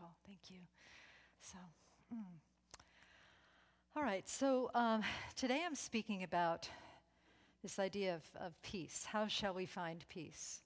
wonderful. Thank you. So, all right. So today I'm speaking about this idea of peace. How shall we find peace?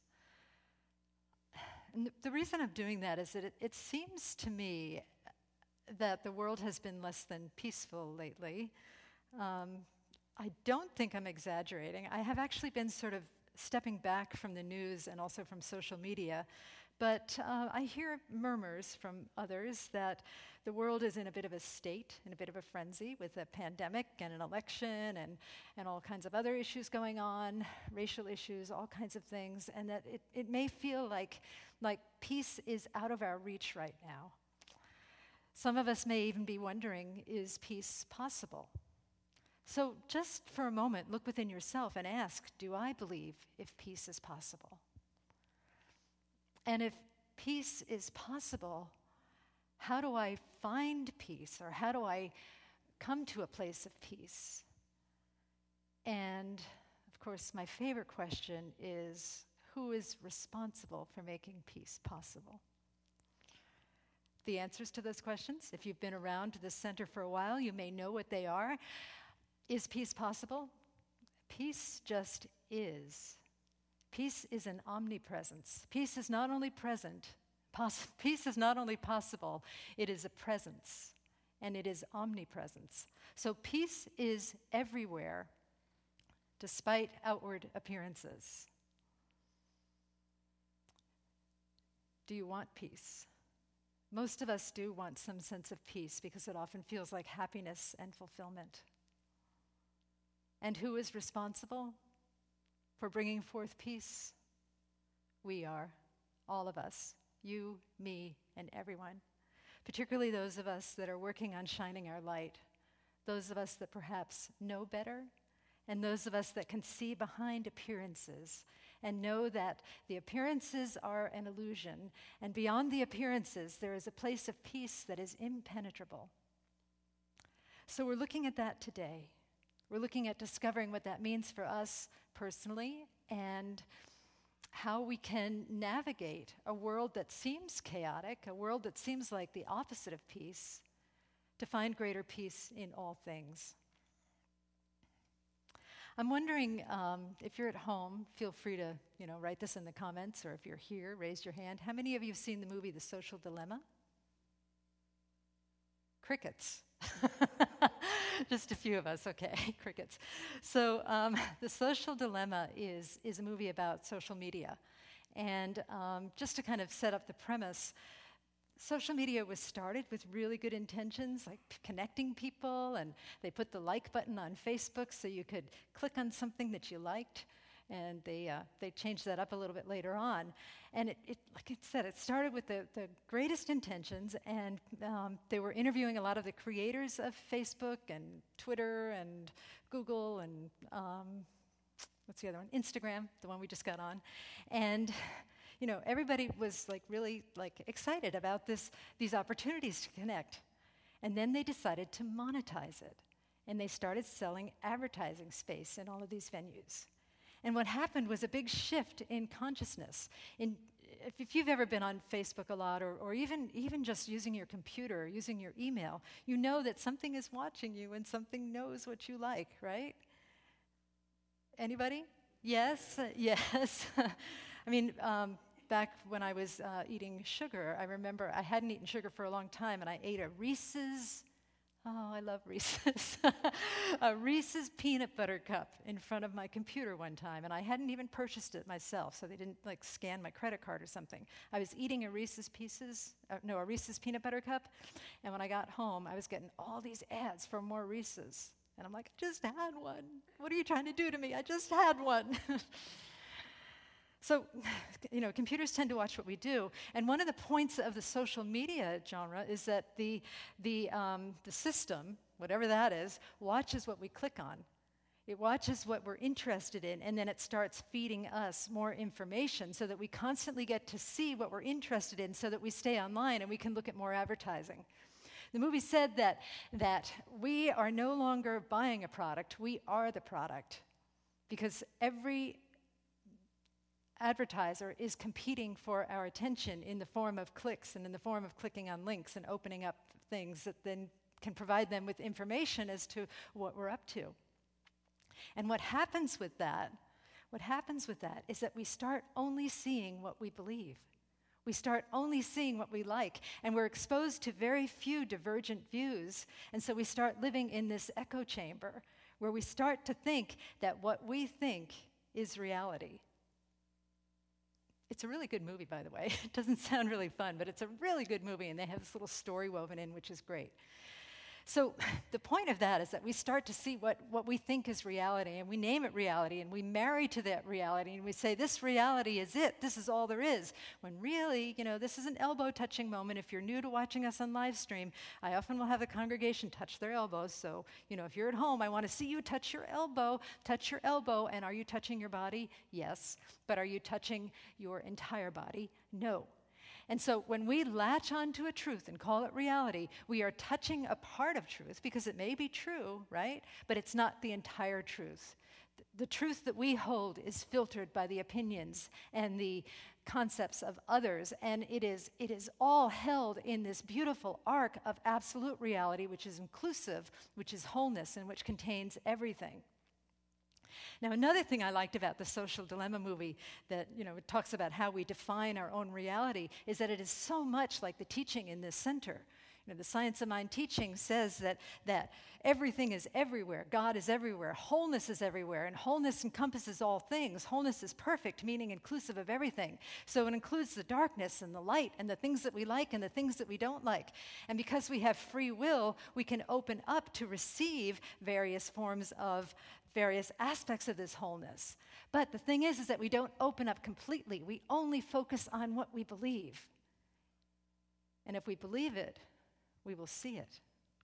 And the reason I'm doing that is that it seems to me that the world has been less than peaceful lately. I don't think I'm exaggerating. I have actually been sort of stepping back from the news and also from social media, but I hear murmurs from others that the world is in a bit of a state, in a bit of a frenzy with a pandemic and an election and all kinds of other issues going on, racial issues, all kinds of things, and that it may feel like peace is out of our reach right now. Some of us may even be wondering, is peace possible? So just for a moment, look within yourself and ask, do I believe if peace is possible? And if peace is possible, how do I find peace, or how do I come to a place of peace? And of course, my favorite question is, who is responsible for making peace possible? The answers to those questions, if you've been around this center for a while, you may know what they are. Is peace possible? Peace just is. Peace is an omnipresence. Peace is not only present, peace is not only possible, it is a presence, and it is omnipresence. So peace is everywhere, despite outward appearances. Do you want peace? Most of us do want some sense of peace because it often feels like happiness and fulfillment. And who is responsible for bringing forth peace? We are, all of us, you, me, and everyone, particularly those of us that are working on shining our light, those of us that perhaps know better, and those of us that can see behind appearances and know that the appearances are an illusion, and beyond the appearances, there is a place of peace that is impenetrable. So we're looking at that today. We're looking at discovering what that means for us personally and how we can navigate a world that seems chaotic, a world that seems like the opposite of peace, to find greater peace in all things. I'm wondering if you're at home, feel free to write this in the comments, or if you're here, raise your hand. How many of you have seen the movie The Social Dilemma? Crickets. Just a few of us, okay, crickets. So The Social Dilemma is a movie about social media. And just to kind of set up the premise, social media was started with really good intentions, like connecting people, and they put the like button on Facebook so you could click on something that you liked. And they changed that up a little bit later on. And it like I said, it started with the greatest intentions, and they were interviewing a lot of the creators of Facebook and Twitter and Google and what's the other one? Instagram, the one we just got on. And everybody was really excited about these opportunities to connect. And then they decided to monetize it. And they started selling advertising space in all of these venues. And what happened was a big shift in consciousness. If you've ever been on Facebook a lot, or even just using your computer or using your email, you know that something is watching you and something knows what you like, right? Anybody? Yes? Yes. I mean, back when I was eating sugar, I remember I hadn't eaten sugar for a long time, and I ate a Reese's. Oh, I love Reese's. A Reese's peanut butter cup in front of my computer one time, and I hadn't even purchased it myself, so they didn't scan my credit card or something. I was eating a Reese's peanut butter cup, and when I got home, I was getting all these ads for more Reese's. And I'm like, I just had one. What are you trying to do to me? I just had one. So, computers tend to watch what we do, and one of the points of the social media genre is that the system, whatever that is, watches what we click on. It watches what we're interested in, and then it starts feeding us more information so that we constantly get to see what we're interested in, so that we stay online and we can look at more advertising. The movie said that we are no longer buying a product, we are the product, because every advertiser is competing for our attention in the form of clicks and in the form of clicking on links and opening up things that then can provide them with information as to what we're up to. And what happens with that is that we start only seeing what we believe. We start only seeing what we like, and we're exposed to very few divergent views, and so we start living in this echo chamber where we start to think that what we think is reality. It's a really good movie, by the way. It doesn't sound really fun, but it's a really good movie, and they have this little story woven in, which is great. So the point of that is that we start to see what we think is reality, and we name it reality, and we marry to that reality, and we say, this reality is it, this is all there is. When really, this is an elbow-touching moment. If you're new to watching us on live stream, I often will have the congregation touch their elbows. So, if you're at home, I want to see you touch your elbow, and are you touching your body? Yes. But are you touching your entire body? No. And so when we latch onto a truth and call it reality, we are touching a part of truth because it may be true, right? But it's not the entire truth. The truth that we hold is filtered by the opinions and the concepts of others, and it is all held in this beautiful arc of absolute reality, which is inclusive, which is wholeness, and which contains everything. Now, another thing I liked about the Social Dilemma movie that, it talks about how we define our own reality is that it is so much like the teaching in this center. The Science of Mind teaching says that everything is everywhere, God is everywhere, wholeness is everywhere, and wholeness encompasses all things. Wholeness is perfect, meaning inclusive of everything. So it includes the darkness and the light and the things that we like and the things that we don't like. And because we have free will, we can open up to receive various aspects of this wholeness. But the thing is that we don't open up completely. We only focus on what we believe. And if we believe it, we will see it.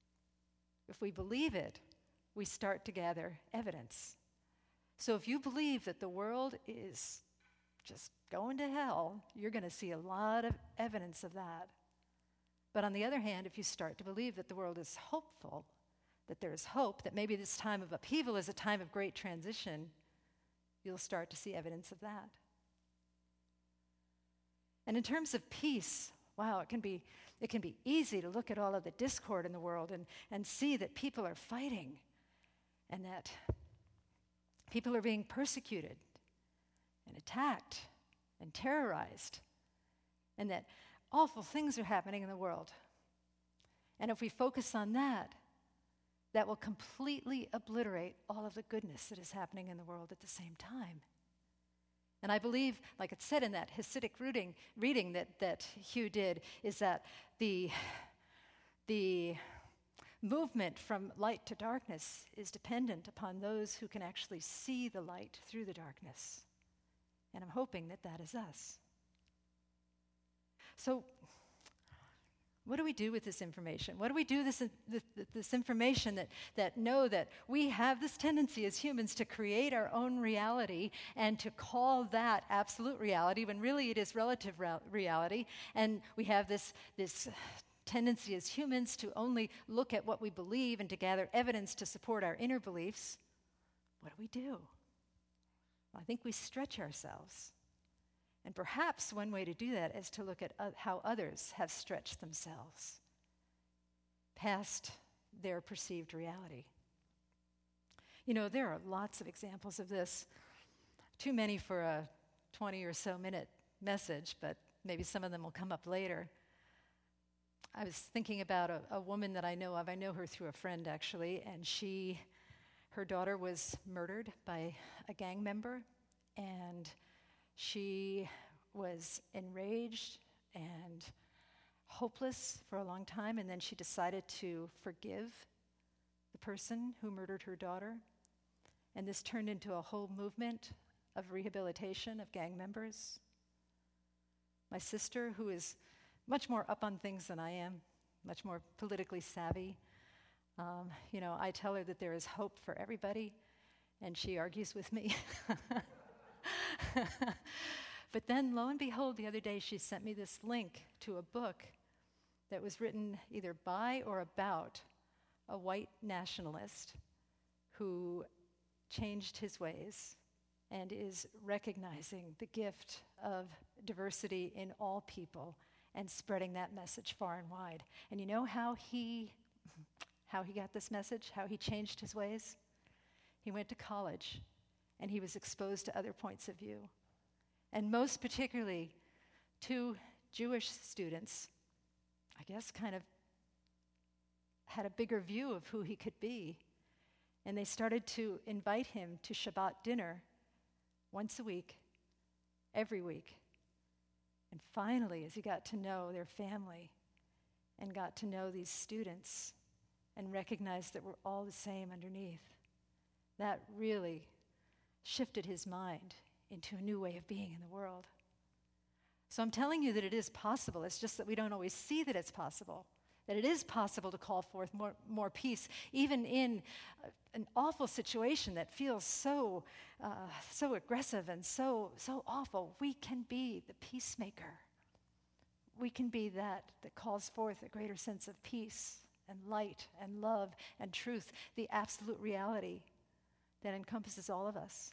If we believe it, we start to gather evidence. So if you believe that the world is just going to hell, you're going to see a lot of evidence of that. But on the other hand, if you start to believe that the world is hopeful, that there is hope, that maybe this time of upheaval is a time of great transition, you'll start to see evidence of that. And in terms of peace, wow, it can be easy to look at all of the discord in the world and see that people are fighting and that people are being persecuted and attacked and terrorized and that awful things are happening in the world. And if we focus on that, that will completely obliterate all of the goodness that is happening in the world at the same time. And I believe, like it said in that Hasidic reading that Hugh did, is that the movement from light to darkness is dependent upon those who can actually see the light through the darkness. And I'm hoping that that is us. So, what do we do with this information? What do we do with this information that know that we have this tendency as humans to create our own reality and to call that absolute reality when really it is relative reality, and we have this tendency as humans to only look at what we believe and to gather evidence to support our inner beliefs? What do? Well, I think we stretch ourselves. And perhaps one way to do that is to look at how others have stretched themselves past their perceived reality. There are lots of examples of this. Too many for a 20 or so minute message, but maybe some of them will come up later. I was thinking about a woman that I know of. I know her through a friend, actually, and her daughter was murdered by a gang member, and she was enraged and hopeless for a long time, and then she decided to forgive the person who murdered her daughter. And this turned into a whole movement of rehabilitation of gang members. My sister, who is much more up on things than I am, much more politically savvy, I tell her that there is hope for everybody, and she argues with me. But then, lo and behold, the other day she sent me this link to a book that was written either by or about a white nationalist who changed his ways and is recognizing the gift of diversity in all people and spreading that message far and wide. And you know how he got this message, how he changed his ways? He went to college and he was exposed to other points of view. And most particularly, two Jewish students, I guess, kind of had a bigger view of who he could be. And they started to invite him to Shabbat dinner once a week, every week. And finally, as he got to know their family and got to know these students and recognized that we're all the same underneath, that really shifted his mind into a new way of being in the world. So I'm telling you that it is possible. It's just that we don't always see that it's possible. That it is possible to call forth more peace, even in an awful situation that feels so aggressive and so awful. We can be the peacemaker. We can be that calls forth a greater sense of peace and light and love and truth, the absolute reality that encompasses all of us.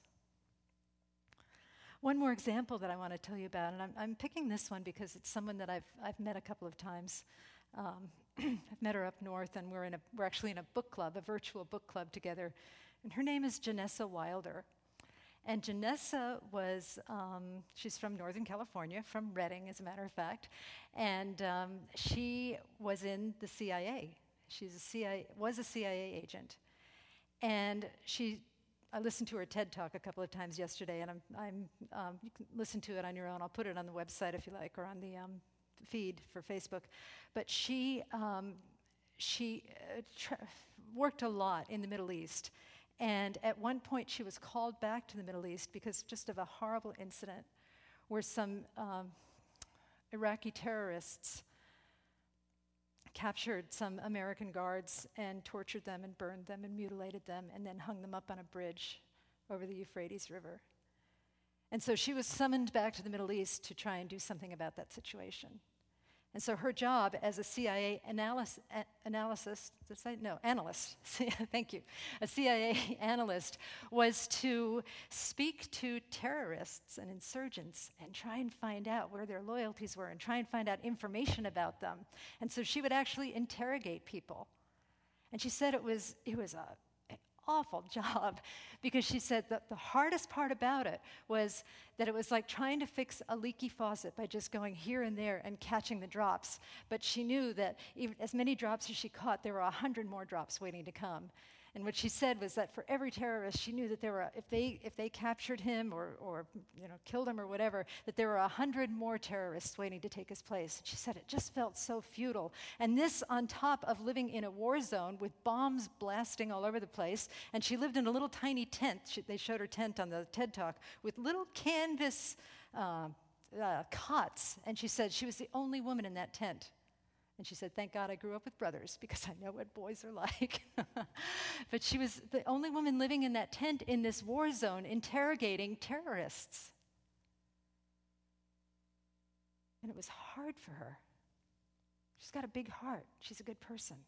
One more example that I want to tell you about, and I'm picking this one because it's someone that I've met a couple of times. I've met her up north, and we're actually in a book club, a virtual book club together. And her name is Janessa Wilder. And Janessa she's from Northern California, from Redding, as a matter of fact. And she was in the CIA. Was a CIA agent. And I listened to her TED Talk a couple of times yesterday, and you can listen to it on your own. I'll put it on the website if you like, or on the feed for Facebook. But she worked a lot in the Middle East. And at one point, she was called back to the Middle East because just of a horrible incident where some Iraqi terrorists captured some American guards and tortured them and burned them and mutilated them and then hung them up on a bridge over the Euphrates River. And so she was summoned back to the Middle East to try and do something about that situation. And so her job as a CIA analyst, thank you, a CIA analyst, was to speak to terrorists and insurgents and try and find out where their loyalties were and try and find out information about them. And so she would actually interrogate people. And she said it was an awful job, because she said that the hardest part about it was that it was like trying to fix a leaky faucet by just going here and there and catching the drops. But she knew that even as many drops as she caught, there were 100 more drops waiting to come. And what she said was that for every terrorist, she knew that there were, if they captured him or killed him or whatever, that there were 100 more terrorists waiting to take his place. She said it just felt so futile. And this on top of living in a war zone with bombs blasting all over the place. And she lived in a little tiny tent. They showed her tent on the TED Talk with little canvas cots. And she said she was the only woman in that tent. And she said, thank God I grew up with brothers, because I know what boys are like. But she was the only woman living in that tent in this war zone, interrogating terrorists. And it was hard for her. She's got a big heart. She's a good person.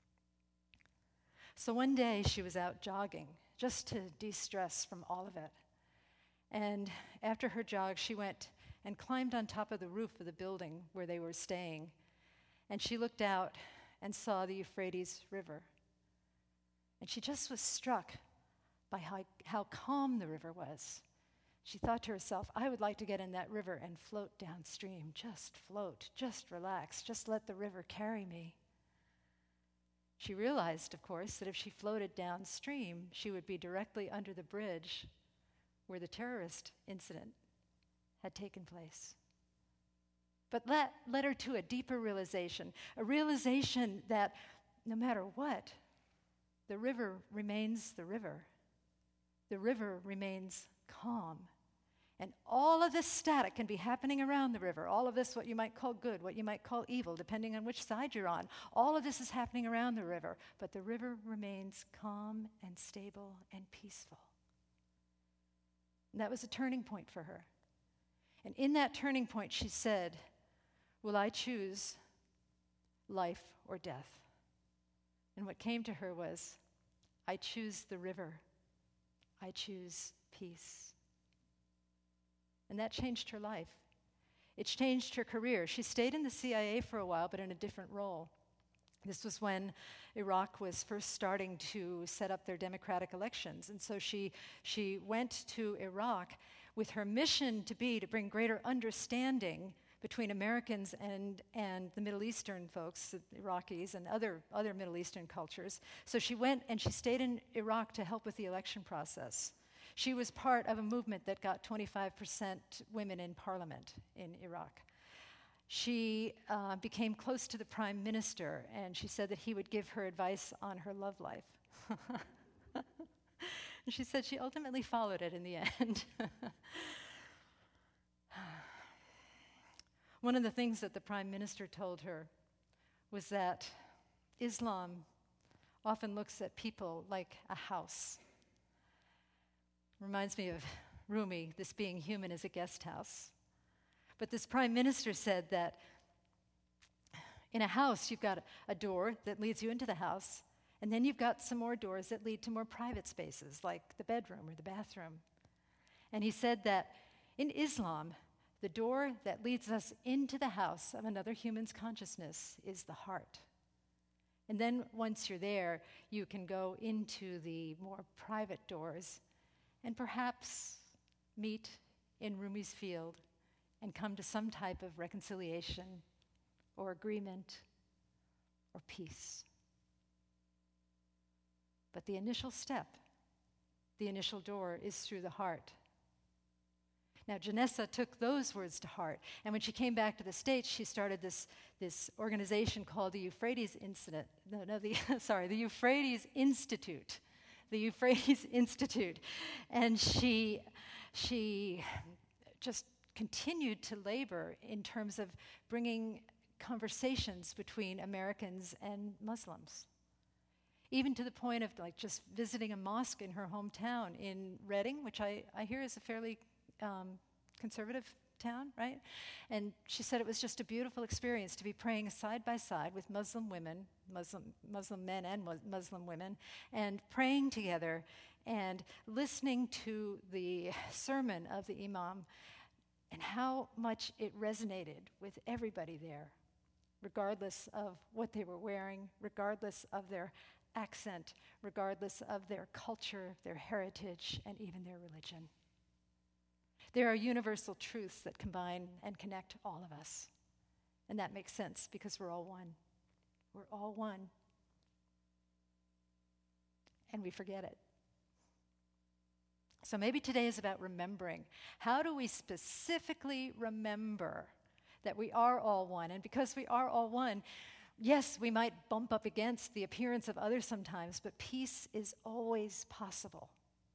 So one day she was out jogging, just to de-stress from all of it. And after her jog, she went and climbed on top of the roof of the building where they were staying. And she looked out and saw the Euphrates River. And she just was struck by how calm the river was. She thought to herself, I would like to get in that river and float downstream. Just float, just relax, just let the river carry me. She realized, of course, that if she floated downstream, she would be directly under the bridge where the terrorist incident had taken place. But that led her to a deeper realization, a realization that no matter what, the river remains the river. The river remains calm. And all of this static can be happening around the river. All of this, what you might call good, what you might call evil, depending on which side you're on. All of this is happening around the river. But the river remains calm and stable and peaceful. And that was a turning point for her. And in that turning point, she said, will I choose life or death? And what came to her was, I choose the river. I choose peace. And that changed her life. It changed her career. She stayed in the CIA for a while, but in a different role. This was when Iraq was first starting to set up their democratic elections. And so she went to Iraq with her mission to bring greater understanding between Americans and the Middle Eastern folks, the Iraqis and other Middle Eastern cultures. So she went and she stayed in Iraq to help with the election process. She was part of a movement that got 25% women in parliament in Iraq. She became close to the prime minister, and she said that he would give her advice on her love life. And she said she ultimately followed it in the end. One of the things that the prime minister told her was that Islam often looks at people like a house. Reminds me of Rumi, this being human is a guest house. But this prime minister said that in a house, you've got a door that leads you into the house, and then you've got some more doors that lead to more private spaces, like the bedroom or the bathroom. And he said that in Islam, the door that leads us into the house of another human's consciousness is the heart. And then once you're there, you can go into the more private doors and perhaps meet in Rumi's field and come to some type of reconciliation or agreement or peace. But the initial step, the initial door, is through the heart. Now, Janessa took those words to heart, and when she came back to the States, she started this organization called the Euphrates Institute. The Euphrates Institute. The Euphrates Institute. And she just continued to labor in terms of bringing conversations between Americans and Muslims. Even to the point of just visiting a mosque in her hometown in Reading, which I hear is a fairly conservative town, right? And she said it was just a beautiful experience to be praying side by side with Muslim women, Muslim men and Muslim women, and praying together and listening to the sermon of the imam and how much it resonated with everybody there, regardless of what they were wearing, regardless of their accent, regardless of their culture, their heritage, and even their religion. There are universal truths that combine and connect all of us. And that makes sense because we're all one. We're all one. And we forget it. So maybe today is about remembering. How do we specifically remember that we are all one? And because we are all one, yes, we might bump up against the appearance of others sometimes, but peace is always possible.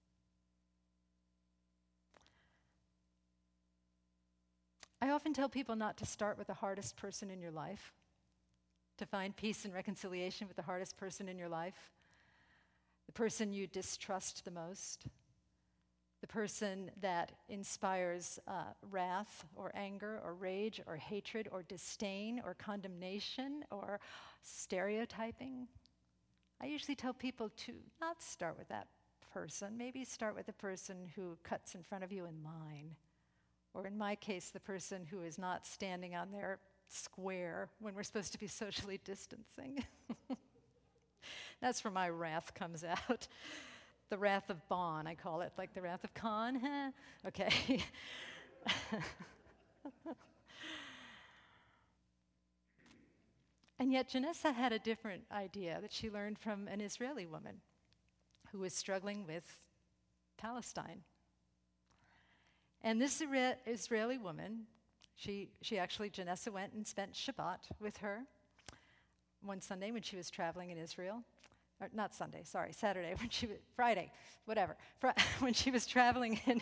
I often tell people not to start with the hardest person in your life, to find peace and reconciliation with the hardest person in your life, the person you distrust the most, the person that inspires wrath or anger or rage or hatred or disdain or condemnation or stereotyping. I usually tell people to not start with that person. Maybe start with the person who cuts in front of you in line. Or in my case, the person who is not standing on their square when we're supposed to be socially distancing. That's where my wrath comes out. The wrath of Bon, I call it, like the wrath of Khan. Okay. And yet Janessa had a different idea that she learned from an Israeli woman who was struggling with Palestine. And this Israeli woman, Janessa went and spent Shabbat with her one Sunday when she was traveling in Israel. Or not Sunday, sorry, Saturday, Friday, whatever. When she was traveling in,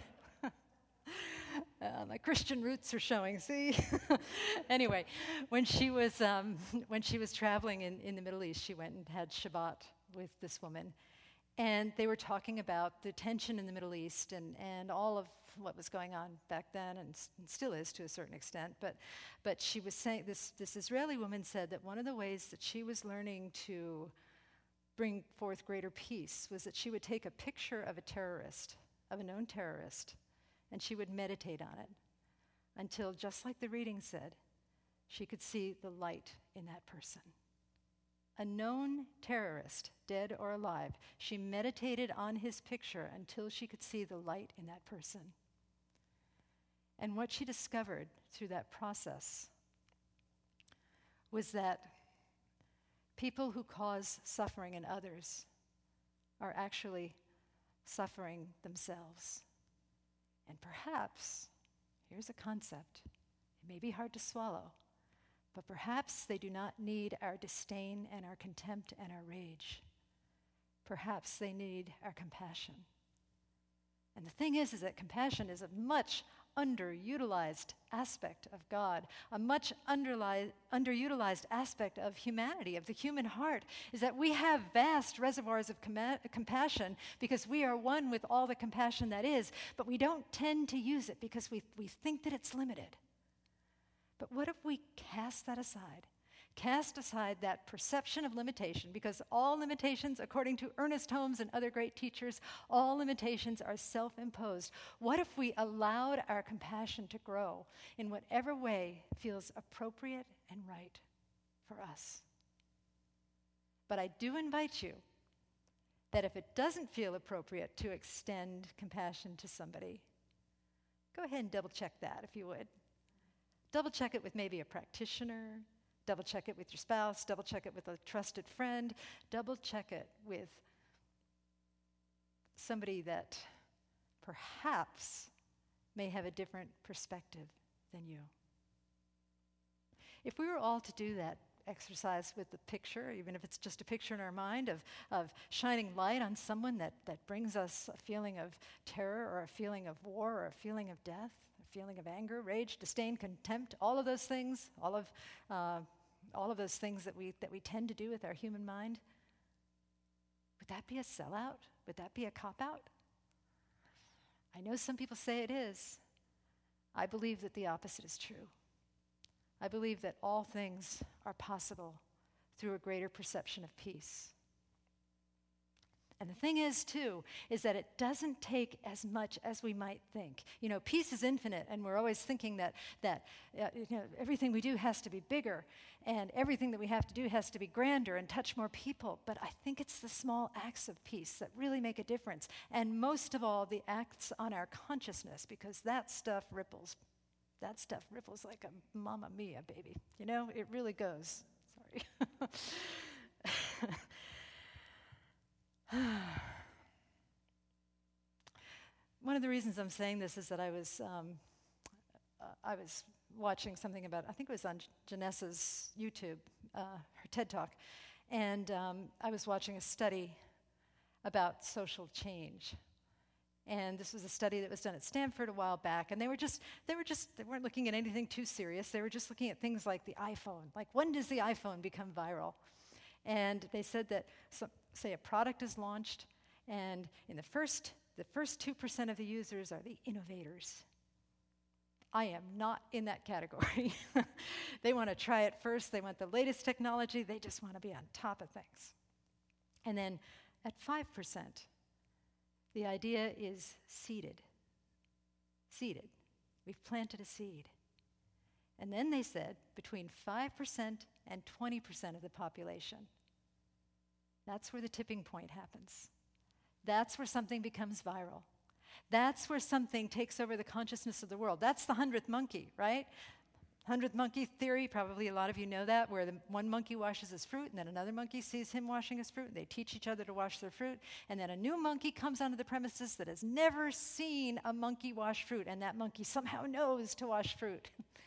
my Christian roots are showing, see? Anyway, when she was traveling in the Middle East, she went and had Shabbat with this woman. And they were talking about the tension in the Middle East and all of what was going on back then and still is to a certain extent. But she was saying, this Israeli woman said that one of the ways that she was learning to bring forth greater peace was that she would take a picture of a terrorist, of a known terrorist, and she would meditate on it. until, just like the reading said, she could see the light in that person. A known terrorist, dead or alive, she meditated on his picture until she could see the light in that person. And what she discovered through that process was that people who cause suffering in others are actually suffering themselves. And perhaps, here's a concept, it may be hard to swallow, but perhaps they do not need our disdain and our contempt and our rage. Perhaps they need our compassion. And the thing is that compassion is a much underutilized aspect of God, a much underutilized aspect of humanity, of the human heart, is that we have vast reservoirs of compassion because we are one with all the compassion that is, but we don't tend to use it because we think that it's limited. But what if we cast that aside? Cast aside that perception of limitation, because all limitations, according to Ernest Holmes and other great teachers, all limitations are self-imposed. What if we allowed our compassion to grow in whatever way feels appropriate and right for us? But I do invite you that if it doesn't feel appropriate to extend compassion to somebody, go ahead and double check that if you would. Double check it with maybe a practitioner. Double check it with your spouse, double check it with a trusted friend, double check it with somebody that perhaps may have a different perspective than you. If we were all to do that exercise with the picture, even if it's just a picture in our mind of shining light on someone that brings us a feeling of terror or a feeling of war or a feeling of death, feeling of anger, rage, disdain, contempt, all of those things, all of those things that we tend to do with our human mind, would that be a sellout? Would that be a cop-out? I know some people say it is. I believe that the opposite is true. I believe that all things are possible through a greater perception of peace. And the thing is, too, is that it doesn't take as much as we might think. You know, peace is infinite, and we're always thinking that everything we do has to be bigger, and everything that we have to do has to be grander and touch more people. But I think it's the small acts of peace that really make a difference, and most of all, the acts on our consciousness, because that stuff ripples. That stuff ripples like a Mamma Mia, baby. You know, it really goes. Sorry. One of the reasons I'm saying this is that I was watching something about, I think it was on Janessa's YouTube, her TED Talk, and I was watching a study about social change. And this was a study that was done at Stanford a while back, and they weren't looking at anything too serious. They were just looking at things like the iPhone. Like, when does the iPhone become viral? And they said that, say a product is launched, and in the first 2% of the users are the innovators. I am not in that category. They want to try it first. They want the latest technology. They just want to be on top of things. And then at 5%, the idea is seeded. Seeded. We've planted a seed. And then they said between 5% and 20% of the population. That's where the tipping point happens. That's where something becomes viral. That's where something takes over the consciousness of the world. That's the 100th monkey, right? 100th monkey theory, probably a lot of you know that, where the one monkey washes his fruit, and then another monkey sees him washing his fruit, and they teach each other to wash their fruit, and then a new monkey comes onto the premises that has never seen a monkey wash fruit, and that monkey somehow knows to wash fruit.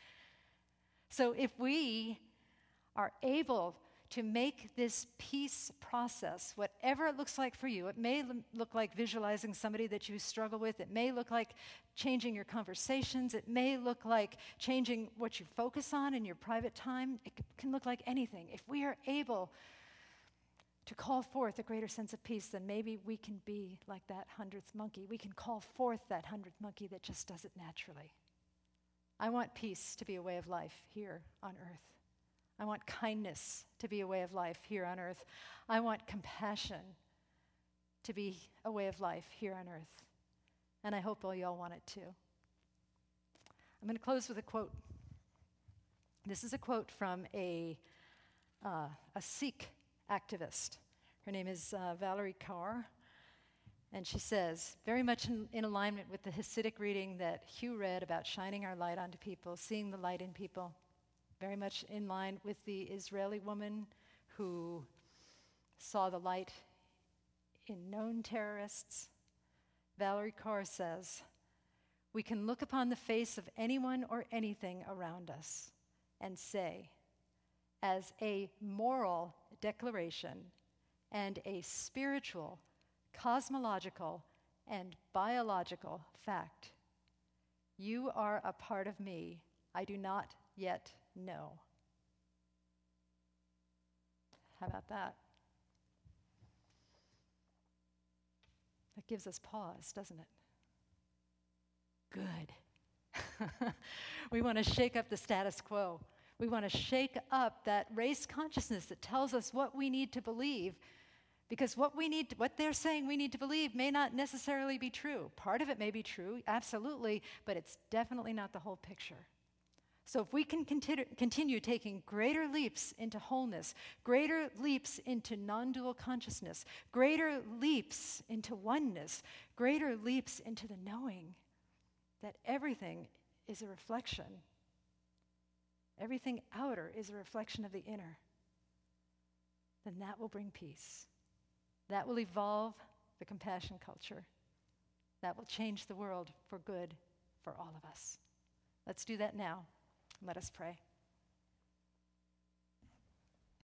So if we are able to make this peace process, whatever it looks like for you, it may look like visualizing somebody that you struggle with, it may look like changing your conversations, it may look like changing what you focus on in your private time, it can look like anything. If we are able to call forth a greater sense of peace, then maybe we can be like that 100th monkey. We can call forth that 100th monkey that just does it naturally. I want peace to be a way of life here on earth. I want kindness to be a way of life here on earth. I want compassion to be a way of life here on earth. And I hope all y'all want it too. I'm going to close with a quote. This is a quote from a Sikh activist. Her name is Valerie Kaur, and she says, very much in alignment with the Hasidic reading that Hugh read about shining our light onto people, seeing the light in people, very much in line with the Israeli woman who saw the light in known terrorists. Valerie Kaur says, we can look upon the face of anyone or anything around us and say, as a moral declaration and a spiritual, cosmological, and biological fact, you are a part of me I do not yet know. How about that? That gives us pause, doesn't it? Good. We want to shake up the status quo. We want to shake up that race consciousness that tells us what we need to believe, because what they're saying we need to believe may not necessarily be true. Part of it may be true, absolutely, but it's definitely not the whole picture. So if we can continue taking greater leaps into wholeness, greater leaps into non-dual consciousness, greater leaps into oneness, greater leaps into the knowing that everything is a reflection, everything outer is a reflection of the inner, then that will bring peace. That will evolve the compassion culture. That will change the world for good for all of us. Let's do that now. Let us pray.